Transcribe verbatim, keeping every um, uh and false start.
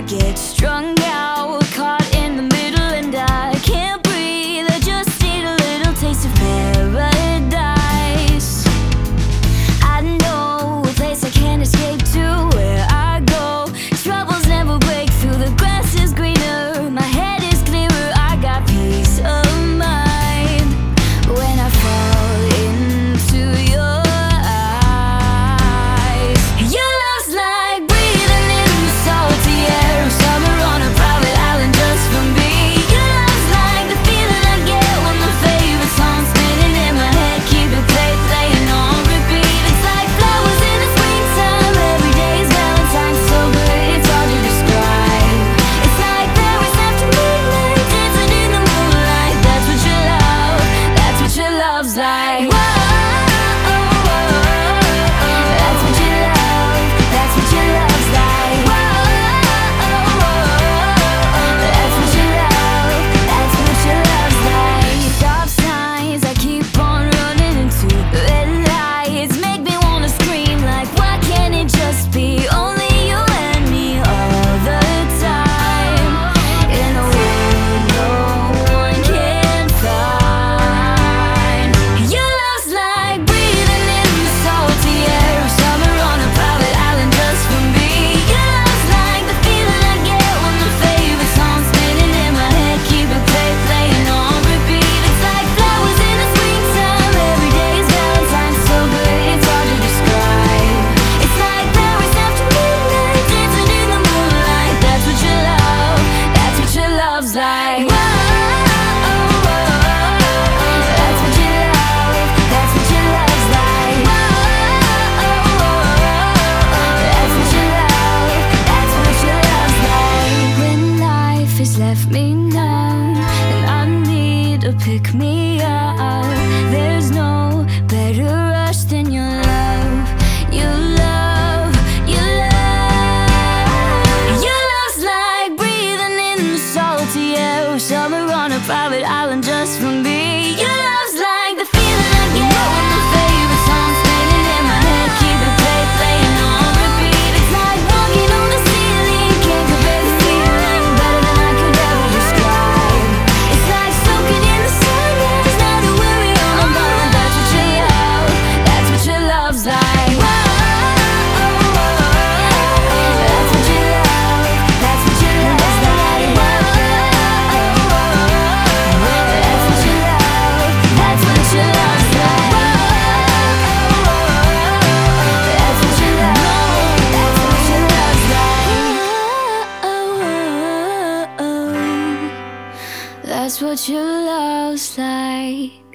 get strung out, caught in the middle, and I can't breathe. I just need a little taste of paradise. I know a place I can't escape to, where I go. Troubles never break through, the grass is greener, my head is clearer, I got peace of mind. When I fall into your eyes, your love's like breathing in the salty air of summer on a private island just for me. Your love's like the feeling I get when my favorite song's spinning in my head, keep it play, playing on repeat. It's like flowers in the springtime, every day's Valentine's, so good it's hard to describe. It's like Paris after midnight, dancing in the moonlight. That's what your love, that's what your love's like. Whoa, that's what your love, that's what your love's like. Whoa, that's what your love, that's what your love's like. Stop signs, I keep on running into red lights, make me wanna scream like, why can't it just be only you and me all the time? In a world no one can find. Your love's like breathing in the salty air of summer on a private island just for me. Your love's like the feeling I get when my favorite song's spinning in my head, keep it play, playing on repeat. It's like flowers in the springtime, every day's Valentine's, so good it's hard to describe. It's like Paris after midnight, dancing in the moonlight. That's what your love, that's what your love's like. Whoa, that's what your love, that's what your love's like. Whoa, that's what your love, that's what your love's like. When life has left me numb and I need to pick me up, there's no better rush than your love, your love, your love. Your love's like breathing in the salty air of summer on a private island just for me. Your love's like the feeling I get when my favorite song's spinning in my head, keep it play, playing on repeat. It's like walking on the ceiling, can't compare the feeling, better than I could ever describe. It's like soaking in the sunrise, not to worry on my mind. That's what your love, that's what your love's like. Whoa, that's what your love, that's what your love's like. Whoa, that's what your love, that's what your love's like. Whoa, that's what your love, that's what your love's like. That's what your love's like.